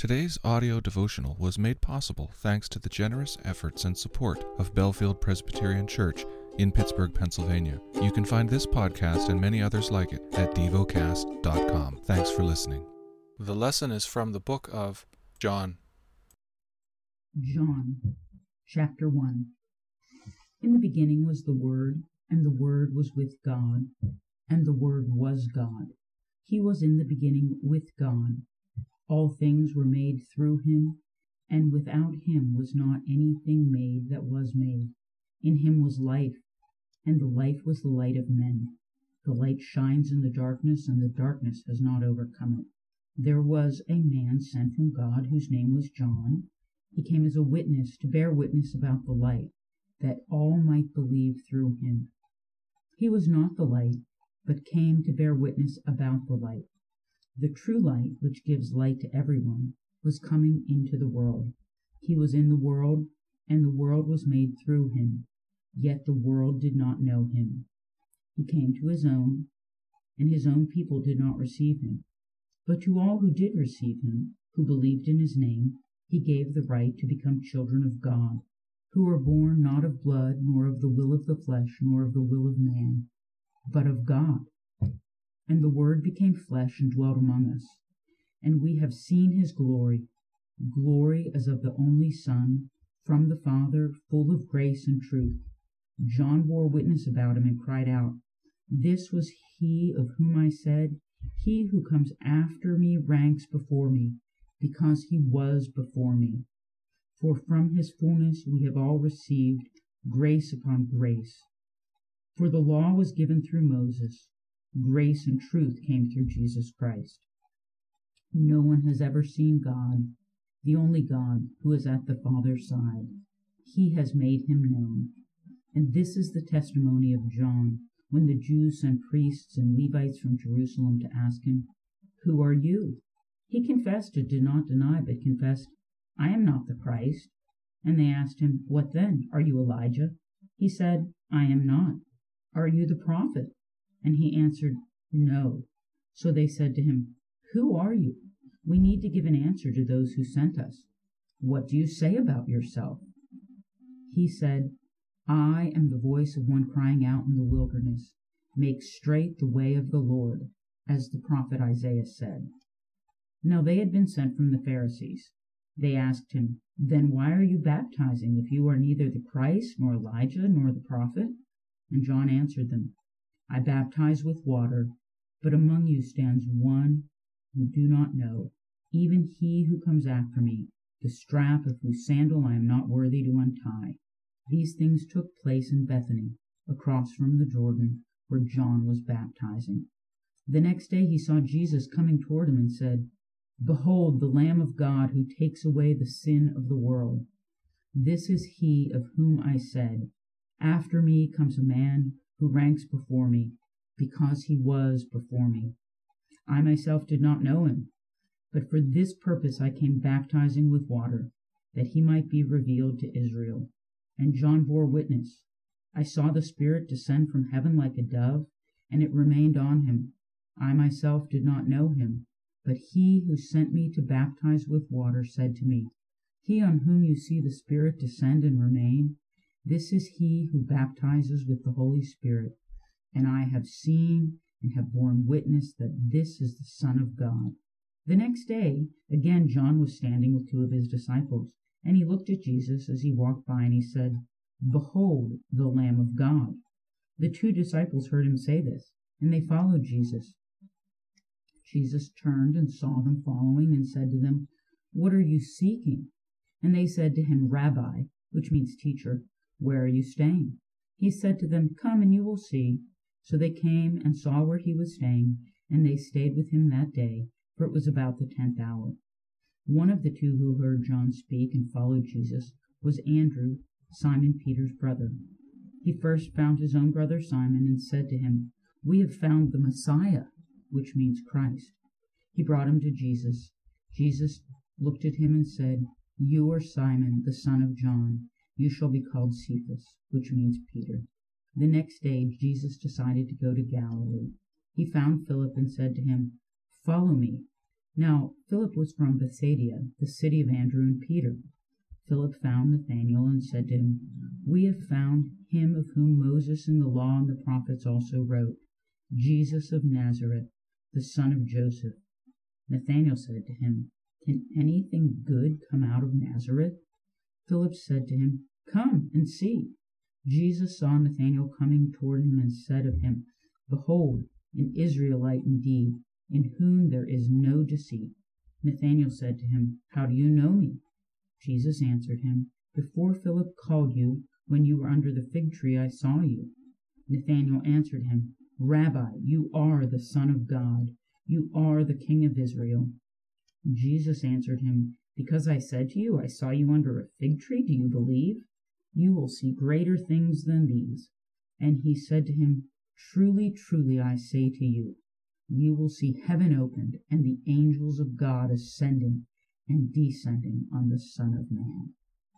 Today's audio devotional was made possible thanks to the generous efforts and support of Bellefield Presbyterian Church in Pittsburgh, Pennsylvania. You can find this podcast and many others like it at devocast.com. Thanks for listening. The lesson is from the book of John. John, chapter 1. In the beginning was the Word, and the Word was with God, and the Word was God. He was in the beginning with God. All things were made through him, and without him was not anything made that was made. In him was life, and the life was the light of men. The light shines in the darkness, and the darkness has not overcome it. There was a man sent from God whose name was John. He came as a witness to bear witness about the light, that all might believe through him. He was not the light, but came to bear witness about the light. The true light, which gives light to everyone, was coming into the world. He was in the world, and the world was made through him, yet the world did not know him. He came to his own, and his own people did not receive him. But to all who did receive him, who believed in his name, he gave the right to become children of God, who were born not of blood, nor of the will of the flesh, nor of the will of man, but of God. And the Word became flesh and dwelt among us, and we have seen his glory, glory as of the only Son, from the Father, full of grace and truth. John bore witness about him and cried out, "This was he of whom I said, He who comes after me ranks before me, because he was before me. For from his fullness we have all received grace upon grace. For the law was given through Moses. Grace and truth came through Jesus Christ. No one has ever seen God, the only God who is at the Father's side. He has made him known. And this is the testimony of John, when the Jews sent priests and Levites from Jerusalem to ask him, 'Who are you?' He confessed and did not deny, but confessed, 'I am not the Christ.' And they asked him, 'What then? Are you Elijah?' He said, 'I am not.' 'Are you the prophet?' And he answered, 'No.' So they said to him, 'Who are you? We need to give an answer to those who sent us. What do you say about yourself?' He said, 'I am the voice of one crying out in the wilderness, make straight the way of the Lord, as the prophet Isaiah said.' Now they had been sent from the Pharisees. They asked him, 'Then why are you baptizing, if you are neither the Christ, nor Elijah, nor the prophet?' And John answered them, 'I baptize with water, but among you stands one who do not know, even he who comes after me, the strap of whose sandal I am not worthy to untie.' These things took place in Bethany, across from the Jordan, where John was baptizing. The next day he saw Jesus coming toward him and said, 'Behold, the Lamb of God who takes away the sin of the world. This is he of whom I said, After me comes a man who ranks before me, because he was before me. I myself did not know him, but for this purpose I came baptizing with water, that he might be revealed to Israel.' And John bore witness, 'I saw the Spirit descend from heaven like a dove, and it remained on him. I myself did not know him, but he who sent me to baptize with water said to me, He on whom you see the Spirit descend and remain, this is he who baptizes with the Holy Spirit. And I have seen and have borne witness that this is the Son of God.' The next day, again John was standing with two of his disciples, and he looked at Jesus as he walked by, and he said, 'Behold, the Lamb of God.' The two disciples heard him say this, and they followed Jesus. Jesus turned and saw them following, and said to them, 'What are you seeking?' And they said to him, 'Rabbi,' which means teacher, 'where are you staying?' He said to them, 'Come and you will see.' So they came and saw where he was staying, and they stayed with him that day, for it was about the 10th hour. One of the two who heard John speak and followed Jesus was Andrew, Simon Peter's brother. He first found his own brother Simon and said to him, 'We have found the Messiah,' which means Christ. He brought him to Jesus. Jesus looked at him and said, 'You are Simon, the son of John. You shall be called Cephas,' which means Peter. The next day Jesus decided to go to Galilee. He found Philip and said to him, 'Follow me.' Now Philip was from Bethsaida, the city of Andrew and Peter. Philip found Nathanael and said to him, "We have found him of whom Moses in the law and the prophets also wrote, Jesus of Nazareth, the son of Joseph." Nathanael said to him, "Can anything good come out of Nazareth?" Philip said to him, "Come and see." Jesus saw Nathanael coming toward him and said of him, "Behold, an Israelite indeed, in whom there is no deceit." Nathanael said to him, "How do you know me?" Jesus answered him, "Before Philip called you, when you were under the fig tree, I saw you." Nathanael answered him, "Rabbi, you are the Son of God. You are the King of Israel." Jesus answered him, "Because I said to you, I saw you under a fig tree, do you believe? You will see greater things than these." And he said to him, "Truly, truly, I say to you, you will see heaven opened and the angels of God ascending and descending on the Son of Man."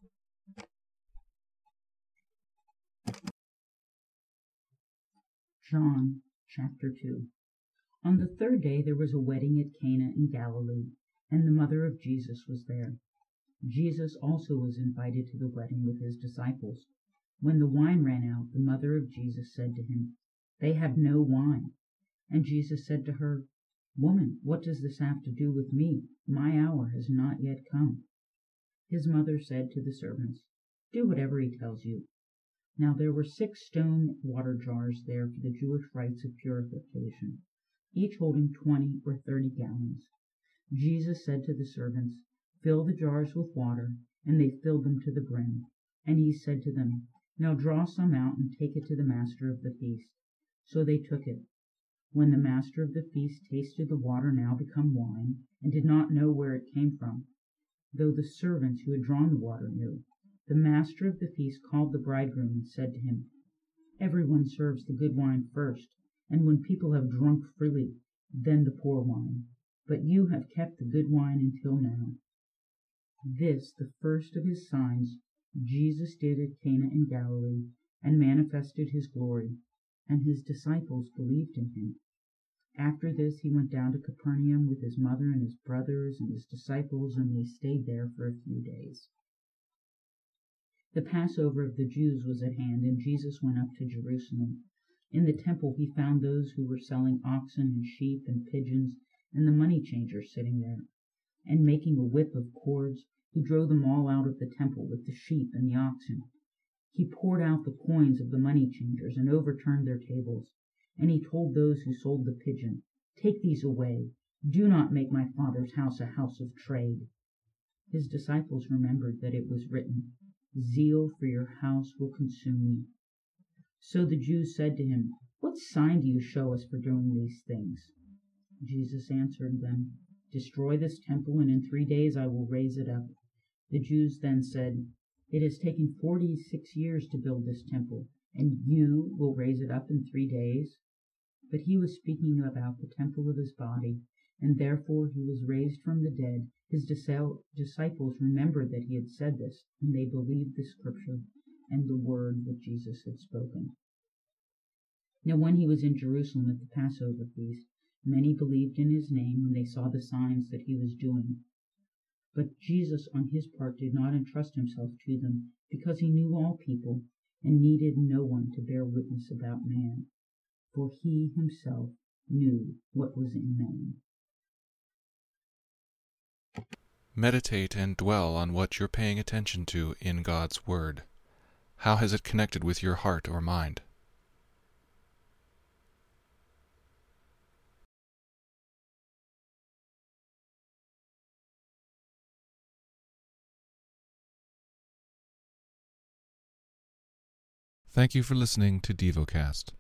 John chapter 2. On the third day there was a wedding at Cana in Galilee, and the mother of Jesus was there. Jesus also was invited to the wedding with his disciples. When the wine ran out, the mother of Jesus said to him, "They have no wine." And Jesus said to her, "Woman, what does this have to do with me? My hour has not yet come." His mother said to the servants, "Do whatever he tells you." Now there were 6 stone water jars there for the Jewish rites of purification, each holding 20 or 30 gallons. Jesus said to the servants, "Fill the jars with water," and they filled them to the brim. And he said to them, "Now draw some out and take it to the master of the feast." So they took it. When the master of the feast tasted the water now become wine, and did not know where it came from, though the servants who had drawn the water knew, the master of the feast called the bridegroom and said to him, "Everyone serves the good wine first, and when people have drunk freely, then the poor wine. But you have kept the good wine until now." This, the first of his signs, Jesus did at Cana in Galilee, and manifested his glory, and his disciples believed in him. After this he went down to Capernaum with his mother and his brothers and his disciples, and they stayed there for a few days. The Passover of the Jews was at hand, and Jesus went up to Jerusalem. In the temple he found those who were selling oxen and sheep and pigeons, and the money changers sitting there. And making a whip of cords, he drove them all out of the temple with the sheep and the oxen. He poured out the coins of the money changers and overturned their tables. And he told those who sold the pigeon, "Take these away. Do not make my Father's house a house of trade." His disciples remembered that it was written, "Zeal for your house will consume me." So the Jews said to him, "What sign do you show us for doing these things?" Jesus answered them, "Destroy this temple, and in 3 days I will raise it up." The Jews then said, "It has taken 46 years to build this temple, and you will raise it up in 3 days?" But he was speaking about the temple of his body, and therefore he was raised from the dead. His disciples remembered that he had said this, and they believed the scripture and the word that Jesus had spoken. Now when he was in Jerusalem at the Passover feast, many believed in his name when they saw the signs that he was doing. But Jesus on his part did not entrust himself to them, because he knew all people, and needed no one to bear witness about man, for he himself knew what was in man. Meditate and dwell on what you're paying attention to in God's Word. How has it connected with your heart or mind? Thank you for listening to DevoCast.